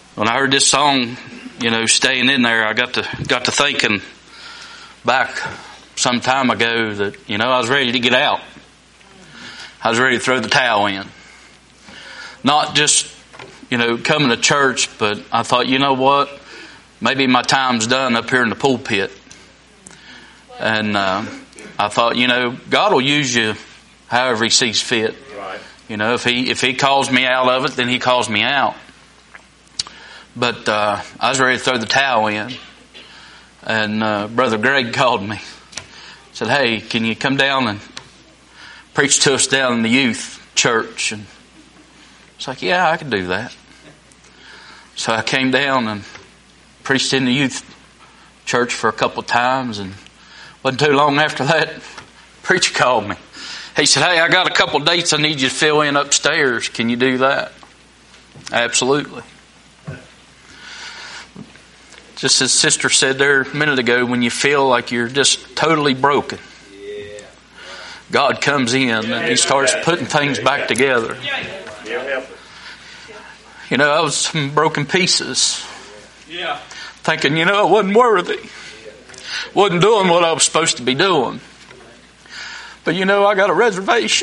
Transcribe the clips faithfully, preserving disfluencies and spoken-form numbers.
When I heard this song, you know, staying in there, I got to got to thinking back some time ago that, you know, I was ready to get out. I was ready to throw the towel in. Not just, you know, coming to church, but I thought, you know what? Maybe my time's done up here in the pulpit. And uh, I thought, you know, God will use you however He sees fit. Right. You know, if He if He calls me out of it, then He calls me out. But uh, I was ready to throw the towel in. And uh, Brother Greg called me. Said, hey, can you come down and preach to us down in the youth church? And it's like, yeah, I can do that. So I came down and preached in the youth church for a couple of times. And wasn't too long after that, the preacher called me. He said, hey, I got a couple of dates I need you to fill in upstairs. Can you do that? Absolutely. Just as Sister said there a minute ago, when you feel like you're just totally broken, God comes in and He starts putting things back together. You know, I was some broken pieces. Thinking, you know, I wasn't worthy. Wasn't doing what I was supposed to be doing. But you know, I got a reservation.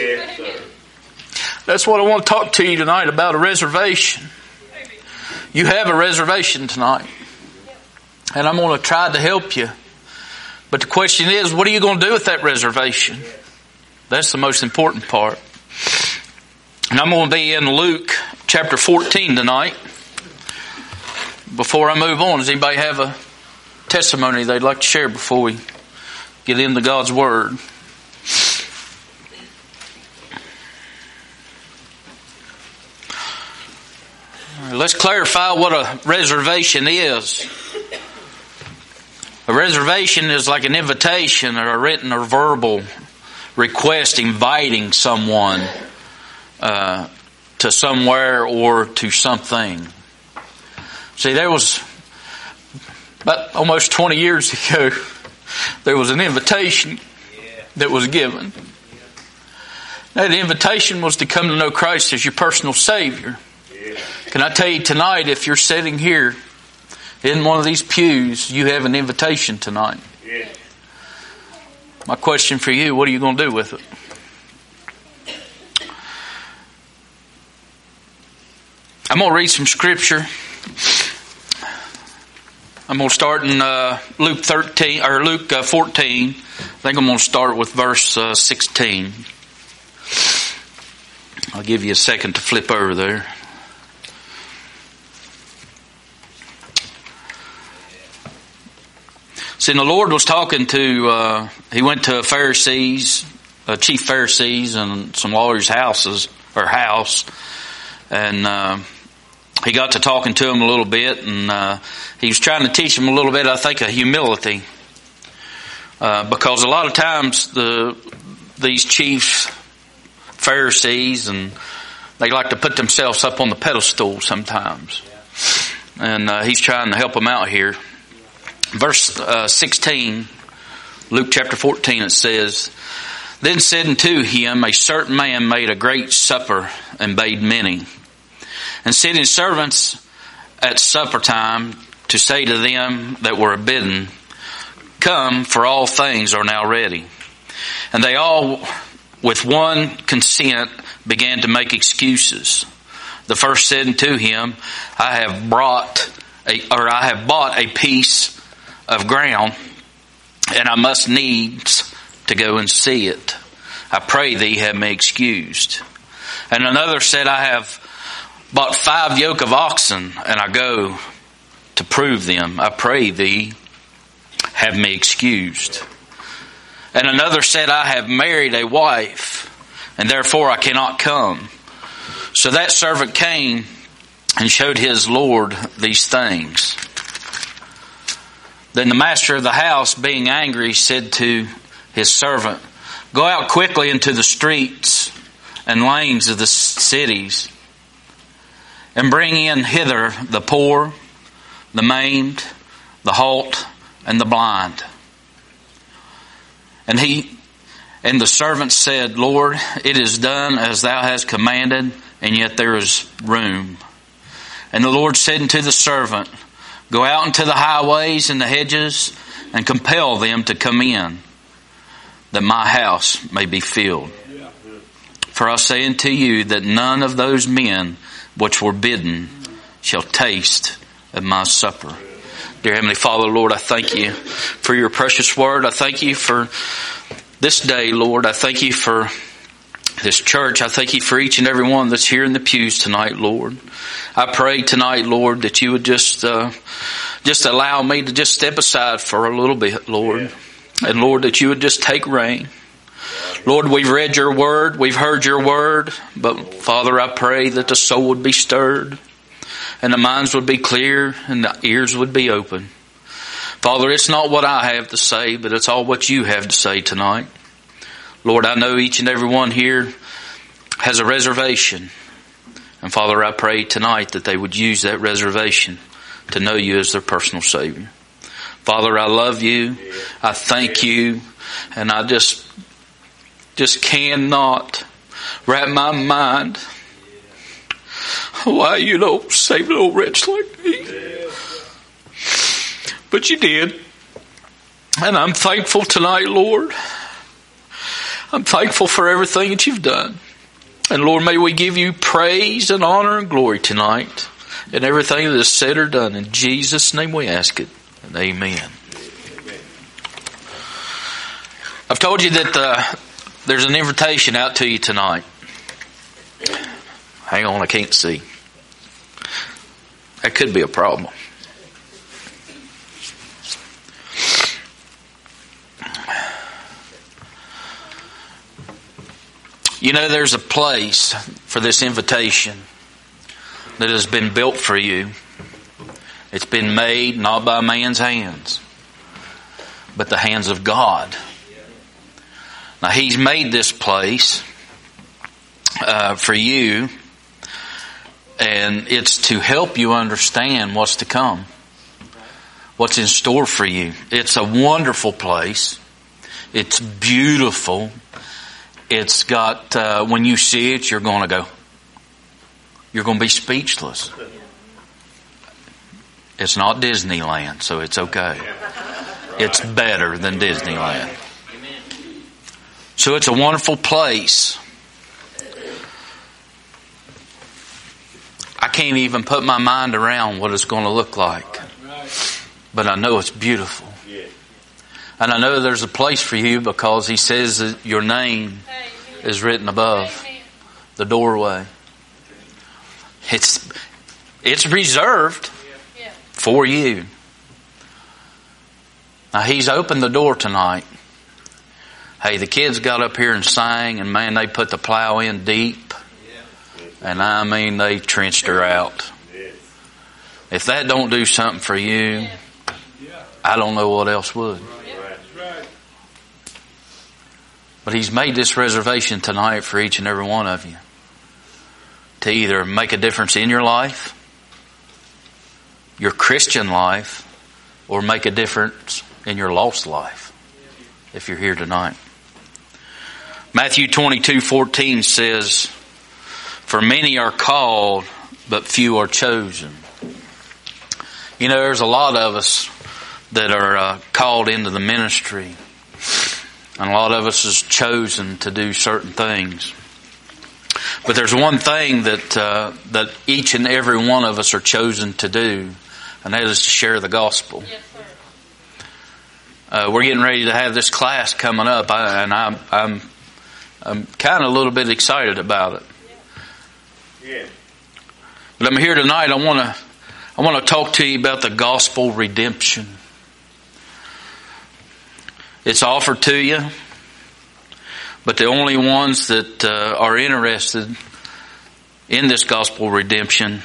That's what I want to talk to you tonight about, a reservation. You have a reservation tonight. And I'm going to try to help you. But the question is, what are you going to do with that reservation? That's the most important part. And I'm going to be in Luke chapter fourteen tonight. Before I move on, does anybody have a testimony they'd like to share before we get into God's Word? Let's clarify what a reservation is. A reservation is like an invitation or a written or verbal request inviting someone uh, to somewhere or to something. See, there was about almost twenty years ago, there was an invitation that was given. That invitation was to come to know Christ as your personal Savior. Can I tell you tonight, if you're sitting here in one of these pews, you have an invitation tonight. My question for you, what are you going to do with it? I'm going to read some scripture. I'm going to start in uh, Luke thirteen or Luke uh, fourteen. I think I'm going to start with verse uh, sixteen. I'll give you a second to flip over there. See, the Lord was talking to, uh, he went to Pharisees, uh, chief Pharisees and some lawyers' houses, or house, and uh, he got to talking to them a little bit, and uh, he was trying to teach them a little bit, I think, of humility. Uh, because a lot of times the these chief Pharisees, and they like to put themselves up on the pedestal sometimes. And uh, he's trying to help them out here. Verse uh, sixteen, Luke chapter fourteen, it says, Then said unto him, a certain man made a great supper and bade many, and sent his servants at supper time to say to them that were bidden, Come, for all things are now ready. And they all, with one consent, began to make excuses. The first said unto him, I have brought a, or I have bought a piece of ground, and I must needs to go and see it. I pray thee have me excused. And another said, I have bought five yoke of oxen, and I go to prove them. I pray thee have me excused. And another said, I have married a wife, and therefore I cannot come. So that servant came and showed his Lord these things. Then the master of the house, being angry, said to his servant, Go out quickly into the streets and lanes of the cities, and bring in hither the poor, the maimed, the halt, and the blind. And he and the servant said, Lord, it is done as thou hast commanded, and yet there is room. And the Lord said unto the servant, Go out into the highways and the hedges, and compel them to come in, that my house may be filled. For I say unto you that none of those men which were bidden shall taste of my supper. Dear Heavenly Father, Lord, I thank you for your precious word. I thank you for this day, Lord. I thank you for this church. I thank you for each and every one that's here in the pews tonight, Lord. I pray tonight, Lord, that you would just uh, just allow me to just step aside for a little bit, Lord. And Lord, that you would just take reign. Lord, we've read your word, we've heard your word, but Father, I pray that the soul would be stirred, and the minds would be clear, and the ears would be open. Father, it's not what I have to say, but it's all what you have to say tonight. Lord, I know each and every one here has a reservation. And Father, I pray tonight that they would use that reservation to know you as their personal Savior. Father, I love you. I thank you. And I just, just cannot wrap my mind why you don't save a little wretch like me. But you did. And I'm thankful tonight, Lord. I'm thankful for everything that you've done. And Lord, may we give you praise and honor and glory tonight in everything that is said or done. In Jesus' name we ask it. And amen. I've told you that uh, there's an invitation out to you tonight. Hang on, I can't see. That could be a problem. You know, there's a place for this invitation that has been built for you. It's been made not by man's hands, but the hands of God. Now, He's made this place uh, for you, and it's to help you understand what's to come, what's in store for you. It's a wonderful place. It's beautiful. It's got, uh, when you see it, you're going to go, you're going to be speechless. It's not Disneyland, so it's okay. It's better than Disneyland. So it's a wonderful place. I can't even put my mind around what it's going to look like. But I know it's beautiful. And I know there's a place for you because He says that your name is written above the doorway. It's it's reserved for you. Now, He's opened the door tonight. Hey, the kids got up here and sang, and man, they put the plow in deep. And I mean, they trenched her out. If that don't do something for you, I don't know what else would. But He's made this reservation tonight for each and every one of you to either make a difference in your life, your Christian life, or make a difference in your lost life if you're here tonight. Matthew twenty-two fourteen says, For many are called, but few are chosen. You know, there's a lot of us that are uh, called into the ministry. And a lot of us is chosen to do certain things. But there's one thing that uh, that each and every one of us are chosen to do, and that is to share the gospel. Yes, sir. Uh, we're getting ready to have this class coming up, I, and I'm I'm I'm kind of a little bit excited about it. Yeah. But I'm here tonight. I want to I want to talk to you about the gospel redemption. It's offered to you, but the only ones that uh, are interested in this gospel redemption,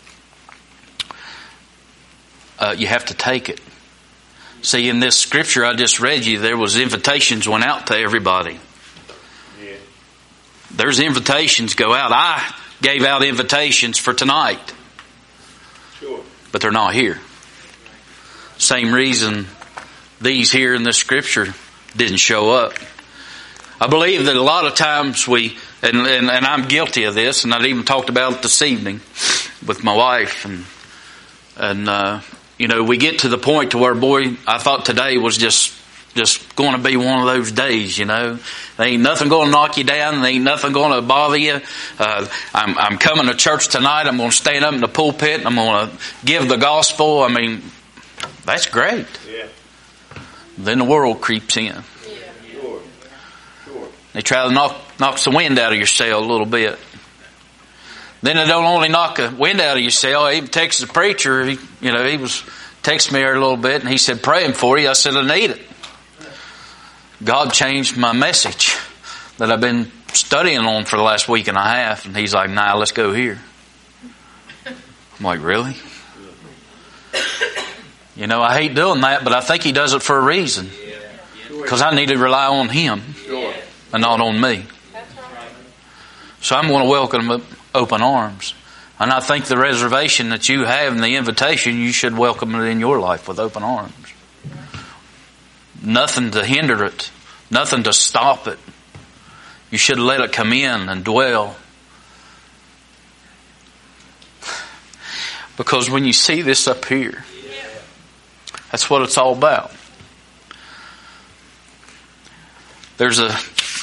uh, you have to take it. See, in this scripture I just read you, there was invitations went out to everybody. Yeah. There's invitations go out. I gave out invitations for tonight, sure, but they're not here. Same reason these here in this scripture didn't show up. I believe that a lot of times we, and, and, and I'm guilty of this, and I even talked about it this evening, with my wife, and and uh, you know, we get to the point to where, boy, I thought today was just just going to be one of those days. You know, there ain't nothing going to knock you down. There ain't nothing going to bother you. Uh, I'm I'm coming to church tonight. I'm going to stand up in the pulpit. And I'm going to give the gospel. I mean, that's great. Yeah. Then the world creeps in. Yeah. Sure. Sure. They try to knock knocks the wind out of your sail a little bit. Then they don't only knock the wind out of your sail. I even texted the preacher. He, you know, he was texting me here a little bit, and he said, "Praying for you." I said, "I need it." God changed my message that I've been studying on for the last week and a half, and he's like, "Nah, let's go here." I'm like, "Really?" You know, I hate doing that, but I think he does it for a reason. Because I need to rely on him and not on me. So I'm going to welcome him with open arms. And I think the reservation that you have and the invitation, you should welcome it in your life with open arms. Nothing to hinder it. Nothing to stop it. You should let it come in and dwell. Because when you see this up here, that's what it's all about. There's a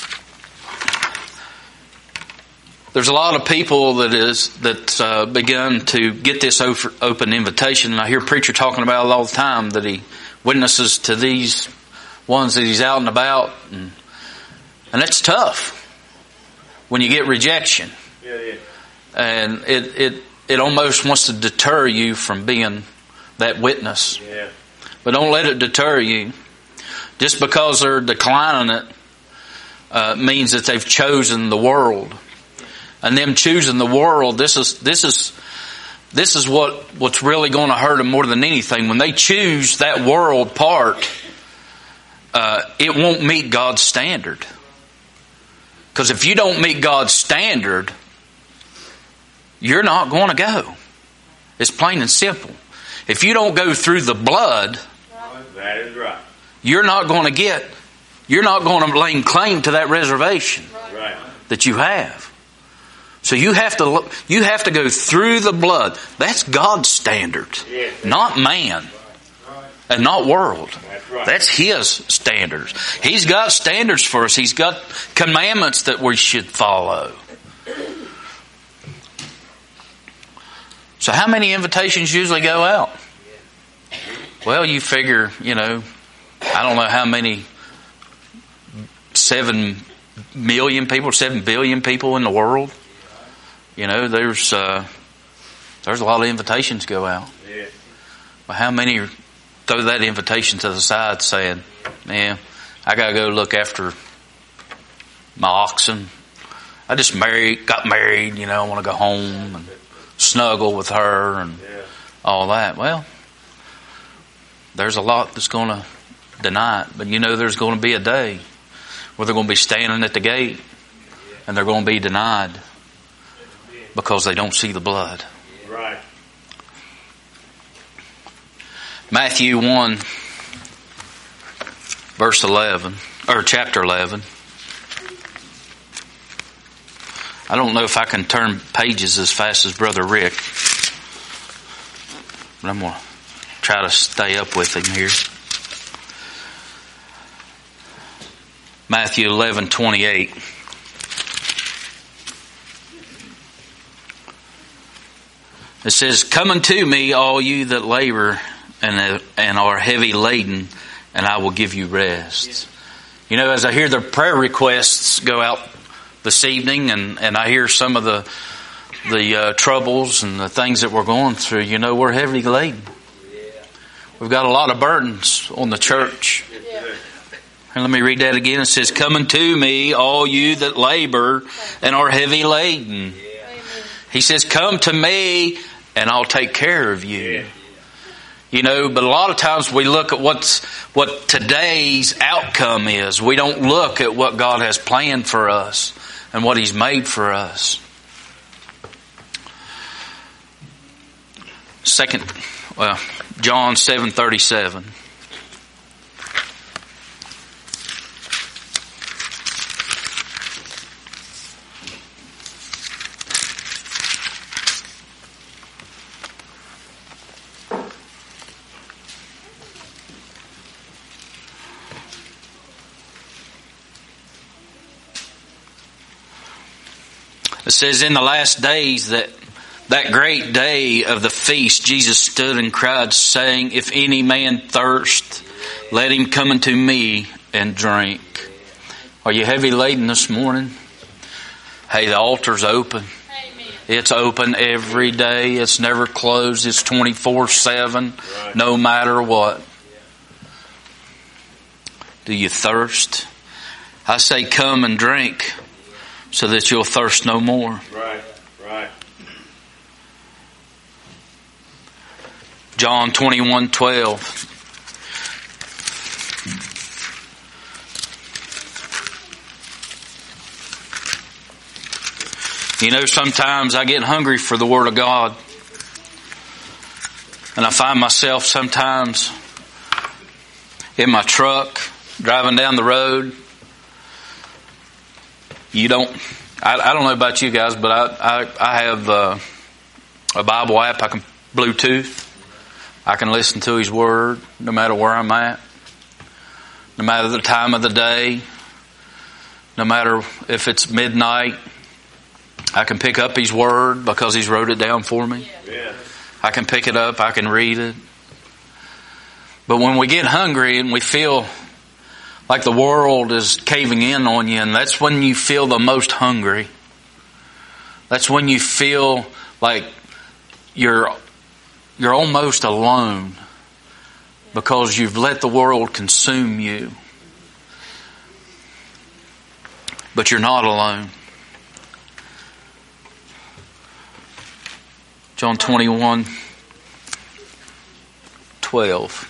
there's a lot of people that is that uh, begun to get this open invitation, and I hear preacher talking about it all the time, that he witnesses to these ones that he's out and about, and, and it's tough when you get rejection, yeah, yeah. and it it it almost wants to deter you from being that witness. Yeah. But don't let it deter you. Just because they're declining it uh, means that they've chosen the world. And them choosing the world, this is this is this is what, what's really going to hurt them more than anything. When they choose that world part, uh, it won't meet God's standard. Because if you don't meet God's standard, you're not going to go. It's plain and simple. If you don't go through the blood, that is right, you're not going to get, you're not going to lay claim to that reservation right. that you have. So you have to, you have to go through the blood. That's God's standard, yeah. not man, and not world. That's right. That's His standards. He's got standards for us. He's got commandments that we should follow. So how many invitations usually go out? Well, you figure, you know, I don't know how many, seven million people, seven billion people in the world. You know, there's uh, there's a lot of invitations go out. But how many throw that invitation to the side saying, "Man, I got to go look after my oxen. I just married, got married, you know, I want to go home and snuggle with her and all that." Well, there's a lot that's going to deny it. But you know, there's going to be a day where they're going to be standing at the gate and they're going to be denied because they don't see the blood. Right. Matthew one, verse eleven, or chapter eleven. I don't know if I can turn pages as fast as Brother Rick, but I'm going to try to stay up with him here. Matthew eleven twenty-eight. It says, "Come unto me, all you that labor and and are heavy laden, and I will give you rest." You know, as I hear the prayer requests go out this evening, and, and I hear some of the the uh, troubles and the things that we're going through, you know, we're heavy laden. We've got a lot of burdens on the church. And let me read that again. It says, "Come unto me, all you that labor and are heavy laden." He says, "Come to me and I'll take care of you." You know, but a lot of times we look at what's what today's outcome is. We don't look at what God has planned for us and what He's made for us. Second, well, John seven thirty-seven. It says in the last days that that great day of the feast, Jesus stood and cried, saying, if any man thirst, let him come unto me and drink. Are you heavy laden this morning? Hey, the altar's open. Amen. It's open every day. It's never closed. It's twenty-four seven, right. No matter what. Do you thirst? I say come and drink so that you'll thirst no more. Right, right. John twenty-one twelve. You know, sometimes I get hungry for the Word of God. And I find myself sometimes in my truck, driving down the road. You don't, I, I don't know about you guys, but I, I, I have uh, a Bible app. I can Bluetooth. I can listen to His Word no matter where I'm at, no matter the time of the day, no matter if it's midnight. I can pick up His Word because He's wrote it down for me. Yeah. I can pick it up. I can read it. But when we get hungry and we feel like the world is caving in on you, and that's when you feel the most hungry. That's when you feel like you're you're almost alone because you've let the world consume you. But you're not alone. John twenty-one twelve.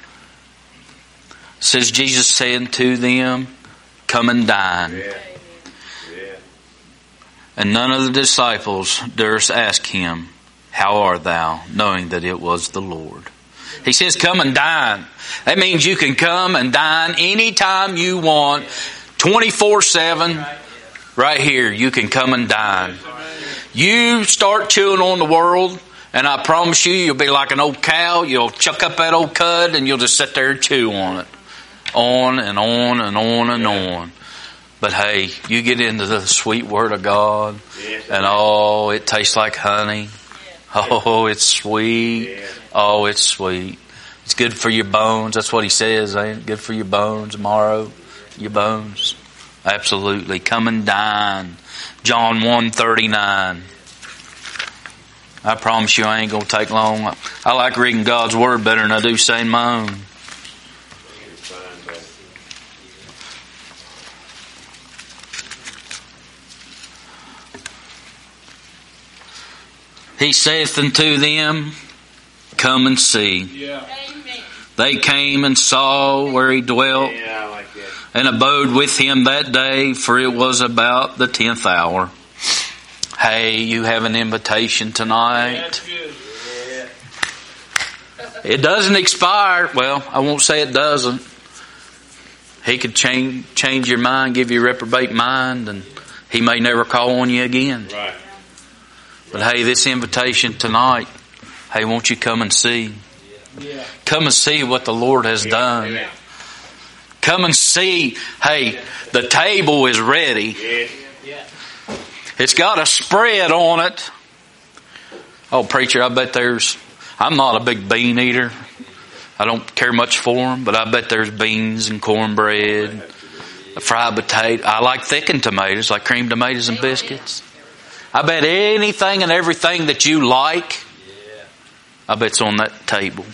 Says Jesus saying to them, come and dine. Yeah. Yeah. And none of the disciples durst ask him, how art thou? Knowing that it was the Lord. He says, come and dine. That means you can come and dine anytime you want, twenty-four seven, right here. You can come and dine. You start chewing on the world, and I promise you, you'll be like an old cow. You'll chuck up that old cud, and you'll just sit there and chew on it. On and on and on and on. But hey, you get into the sweet Word of God, and oh, it tastes like honey. Oh, it's sweet. Oh, it's sweet. It's good for your bones. That's what He says, ain't it? Good for your bones tomorrow. Your bones. Absolutely. Come and dine. John one thirty-nine. I promise you I ain't going to take long. I like reading God's Word better than I do saying my own. He saith unto them, come and see. Yeah. They came and saw where He dwelt, Yeah, I like that. and abode with Him that day, for it was about the tenth hour. Hey, you have an invitation tonight. That's good. Yeah. It doesn't expire. Well, I won't say it doesn't. He could change change your mind, give you a reprobate mind, and He may never call on you again. Right. But hey, this invitation tonight, hey, won't you come and see? Yeah. Come and see what the Lord has done. Amen. Come and see, hey, the table is ready. Yeah. It's got a spread on it. Oh, preacher, I bet there's, I'm not a big bean eater. I don't care much for them, but I bet there's beans and cornbread, a fried potato. I like thickened tomatoes, like cream tomatoes and biscuits. I bet anything and everything that you like, I bet it's on that table.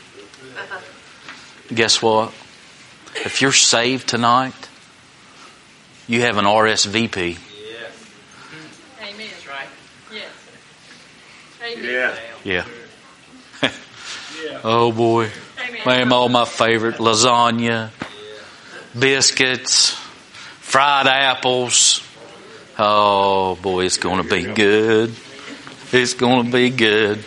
Guess what? If you're saved tonight, you have an R S V P. Amen. That's right. Yes. Amen. Yeah. Yeah. Oh boy. Amen. Man, all my favorite. Lasagna, biscuits, fried apples. Oh boy, it's going to be good. It's going to be good.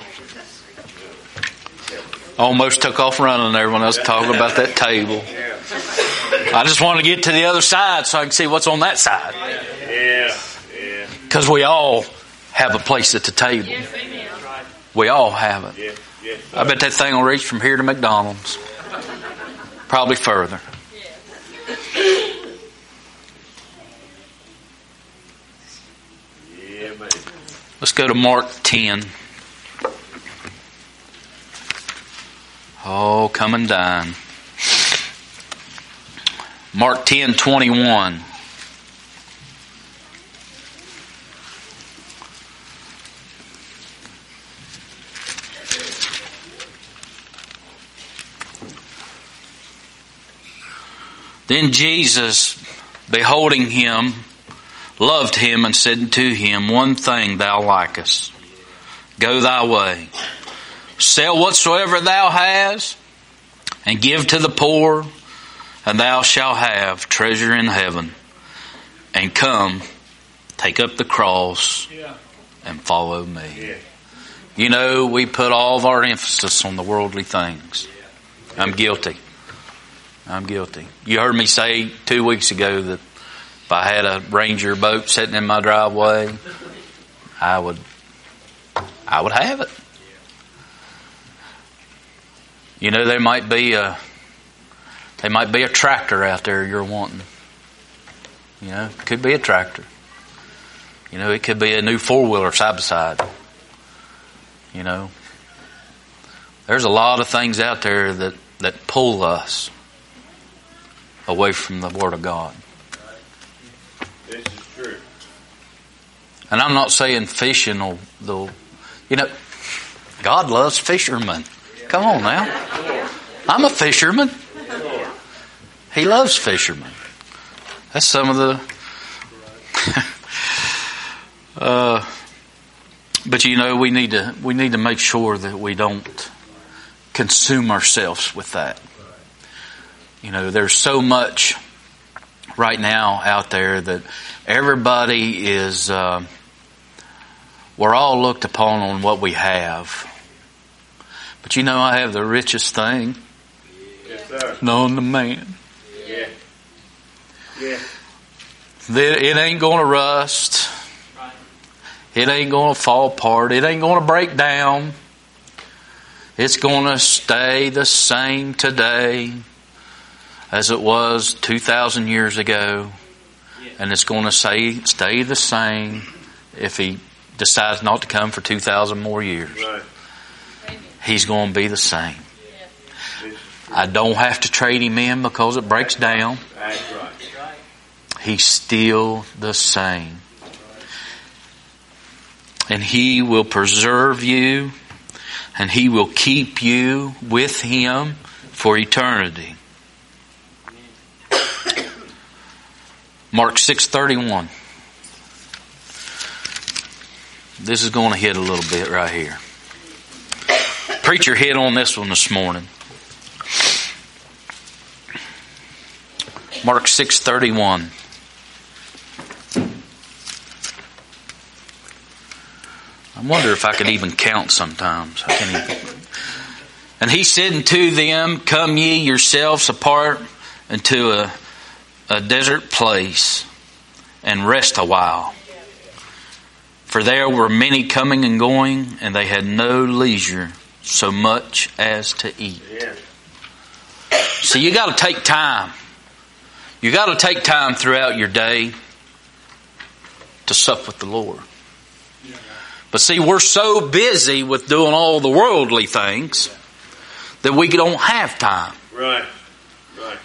Almost took off running there when I was talking about that table. I just want to get to the other side so I can see what's on that side. Yeah. Yeah. Because we all have a place at the table. Yes, amen. We all have it. Yeah. Yeah. I bet that thing will reach from here to McDonald's. Probably further. Yeah, Let's go to Mark ten. Oh, come and dine. Mark ten twenty-one. Then Jesus, beholding him, loved him and said to him, one thing thou likest. Go thy way. Sell whatsoever thou hast, and give to the poor, and thou shalt have treasure in heaven. And come, take up the cross, and follow me. You know, we put all of our emphasis on the worldly things. I'm guilty. I'm guilty. You heard me say two weeks ago that if I had a Ranger boat sitting in my driveway, I would, I would have it. You know, there might be a, there might be a tractor out there you're wanting. You know, it could be a tractor. You know, it could be a new four-wheeler side by side. You know, there's a lot of things out there that, that pull us away from the Word of God. This is true. And I'm not saying fishing will, will, you know, God loves fishermen. Come on now. I'm a fisherman. He loves fishermen. That's some of the, uh, but you know, we need to, we need to make sure that we don't consume ourselves with that. You know, there's so much right now out there that everybody is, uh, we're all looked upon on what we have. But you know, I have the richest thing Yes, sir. known to man. Yeah. Yeah. That it ain't going to rust. It ain't going to fall apart. It ain't going to break down. It's going to stay the same today as it was two thousand years ago. And it's going to stay, stay the same if he decides not to come for two thousand more years. Right. He's going to be the same. I don't have to trade him in because it breaks down. That's right. He's still the same. And He will preserve you, and He will keep you with Him for eternity. Mark six thirty-one. This is going to hit a little bit right here. Preacher hit on this one this morning. Mark six thirty-one. I wonder if I could even count sometimes. I can't even. And he said unto them, come ye yourselves apart into a, a desert place and rest a while. For there were many coming and going, and they had no leisure so much as to eat. Yeah. So you got to take time. You got to take time throughout your day to sup with the Lord. But see, we're so busy with doing all the worldly things that we don't have time. Right. Right.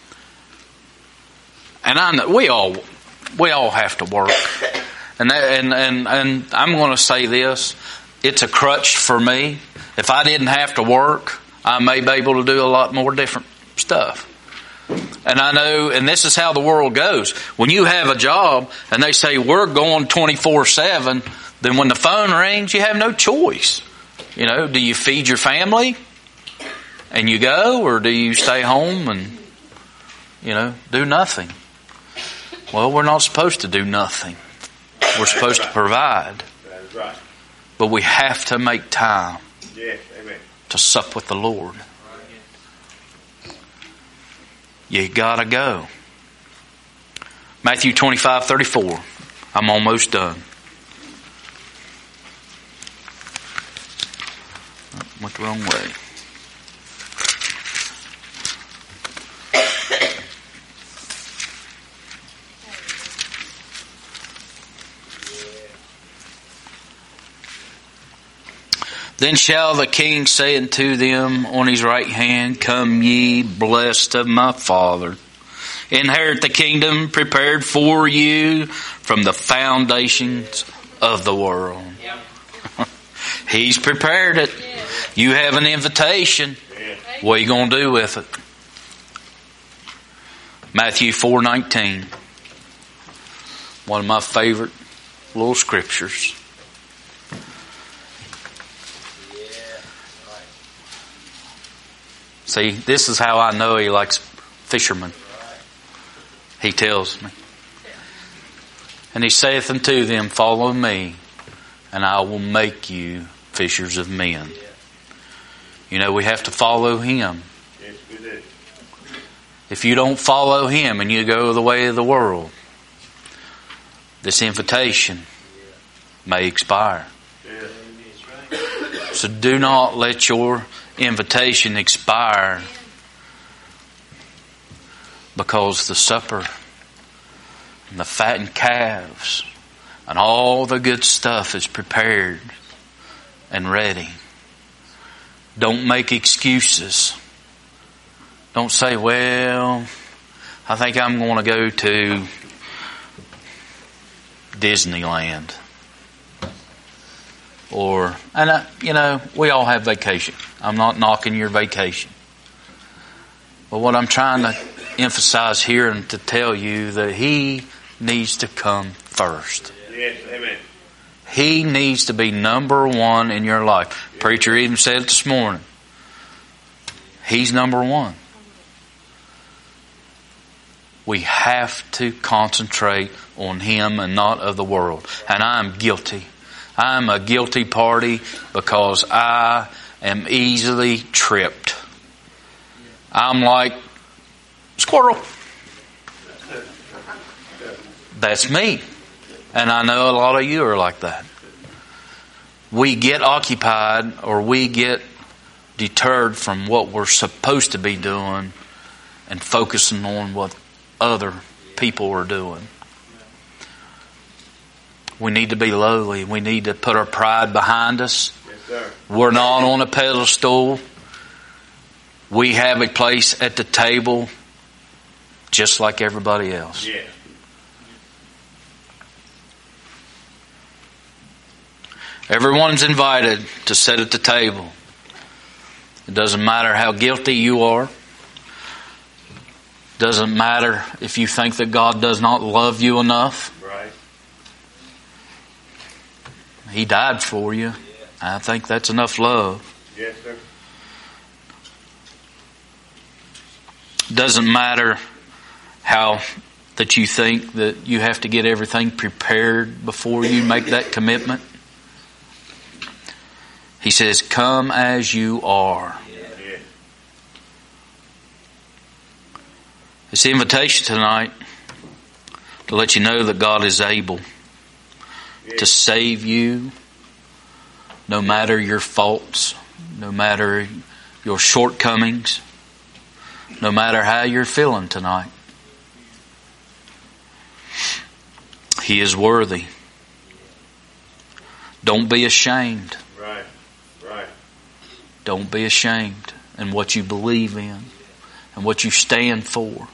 And I know we all we all have to work. And that, and and and I'm going to say this: it's a crutch for me. If I didn't have to work, I may be able to do a lot more different stuff. And I know, and this is how the world goes. When you have a job and they say we're going twenty-four seven, then when the phone rings, you have no choice. You know, do you feed your family and you go, or do you stay home and, you know, do nothing? Well, we're not supposed to do nothing. We're supposed to provide. That's right. But we have to make time Yes. Amen. to sup with the Lord. You gotta go. Matthew twenty-five thirty-four. I'm almost done. Went the wrong way. Then shall the king say unto them on his right hand, Come ye, blessed of my Father, inherit the kingdom prepared for you from the foundations of the world. Yep. He's prepared it. Yes. You have an invitation. Yes. What are you going to do with it? Matthew four nineteen. One of my favorite little scriptures. See, this is how I know he likes fishermen. He tells me. And he saith unto them, Follow me, and I will make you fishers of men. You know, we have to follow him. Yes, we do. If you don't follow him and you go the way of the world, this invitation may expire. So do not let your invitation expire, because the supper and the fattened calves and all the good stuff is prepared and ready. Don't make excuses. Don't say, well, I think I'm going to go to Disneyland. Or, and I, you know, we all have vacation. I'm not knocking your vacation. But what I'm trying to emphasize here and to tell you that he needs to come first. Yes, amen. He needs to be number one in your life. Yes. Preacher even said it this morning. He's number one. We have to concentrate on him and not of the world. And I'm guilty. I'm a guilty party because I am easily tripped. I'm like squirrel. That's me. And I know a lot of you are like that. We get occupied or we get deterred from what we're supposed to be doing and focusing on what other people are doing. We need to be lowly. We need to put our pride behind us. Yes, sir. We're not on a pedestal. We have a place at the table just like everybody else. Yeah. Everyone's invited to sit at the table. It doesn't matter how guilty you are. Doesn't matter if you think that God does not love you enough. Right. He died for you. I think that's enough love. Yes, sir. Doesn't matter how that you think that you have to get everything prepared before you make that commitment. He says, come as you are. Yeah. This invitation tonight to let you know that God is able Yeah. to save you no matter your faults, no matter your shortcomings, no matter how you're feeling tonight. He is worthy. Don't be ashamed. Right. Right. Don't be ashamed in what you believe in and what you stand for.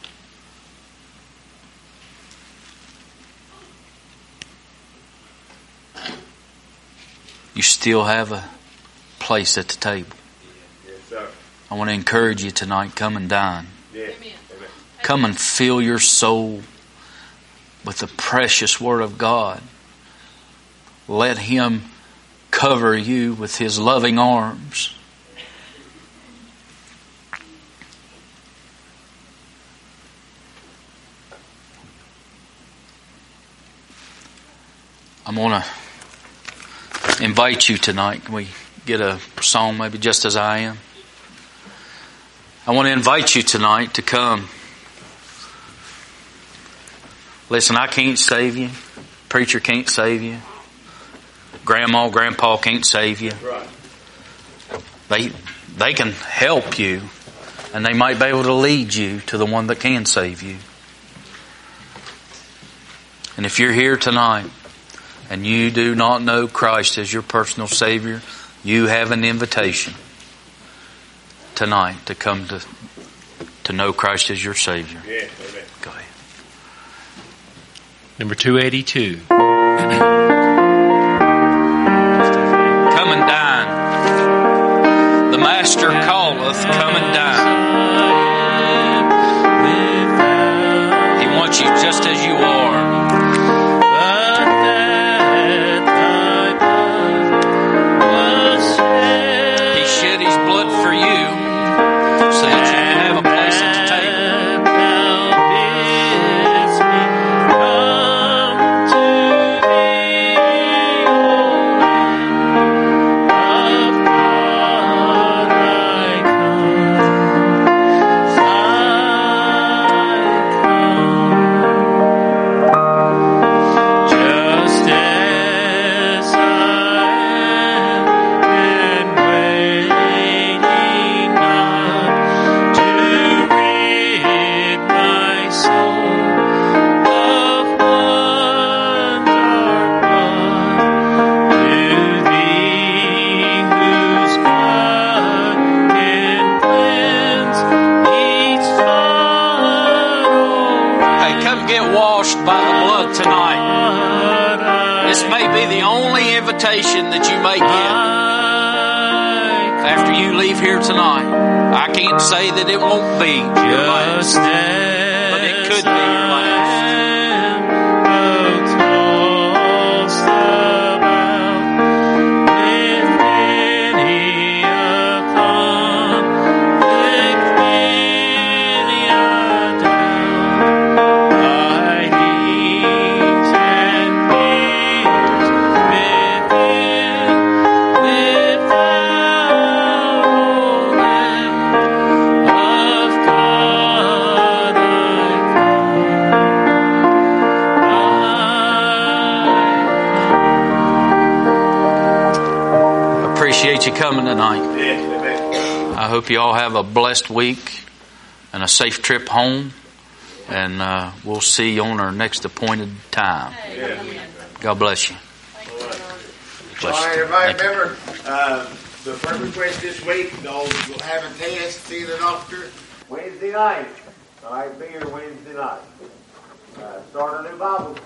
You still have a place at the table. Yes, sir. I want to encourage you tonight, come and dine. Yes. Amen. Amen. Come and fill your soul with the precious Word of God. Let Him cover you with His loving arms. I'm going to invite you tonight. Can we get a song maybe Just As I Am? I want to invite you tonight to come. Listen, I can't save you. Preacher can't save you. Grandma, grandpa can't save you. Right. They, they can help you, and they might be able to lead you to the one that can save you. And if you're here tonight and you do not know Christ as your personal Savior, you have an invitation tonight to come to to know Christ as your Savior. Yes, amen. Go ahead. Number two eighty-two. Come and dine. The Master calleth, come and dine. He wants you just as you are. He shed His blood for you so that you can have a place at the table. That you may get after you leave here tonight. I can't say that it won't be your last, but it could be your last. Appreciate you coming tonight. Yes, amen. I hope you all have a blessed week and a safe trip home. And uh, we'll see you on our next appointed time. Yes. God bless you. All right, everybody remember, uh, the first request this week, they'll we'll have a test, see the doctor Wednesday night. All right, be here Wednesday night. Uh, start a new Bible